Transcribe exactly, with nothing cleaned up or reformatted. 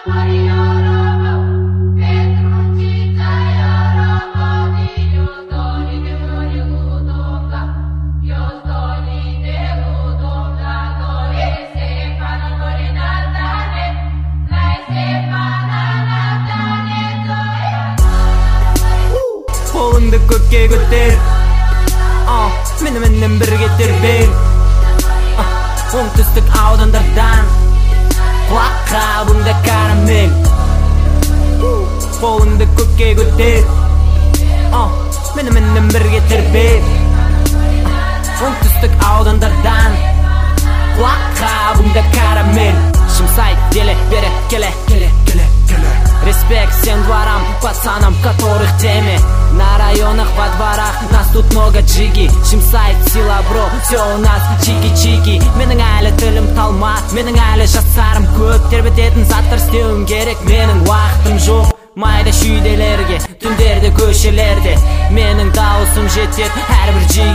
Қолыңды көкке көтер, меніменен бірге тербел. Оңтүстік аудандардан құлақ қабыңда карамель. Қолыңды көкке көтер, меніменен бірге тербел. Оңтүстік аудандардан құлақ қабыңда карамель. Шымсай, деле, бере, келе, келе, келе, келе. Респект всем дворам, пацанам, которых теме. На районах, во дворах нас тут много джиги. Шимсайт, сила, бро, все у нас чики-чики. Менің әлі тілім талма, менің әлі жасарым көп. Тербететін заттар істеуім керек, менің уақытым жоқ. Майда шүйделерге, түндерде көшелерде менің дауысым жетет әрбір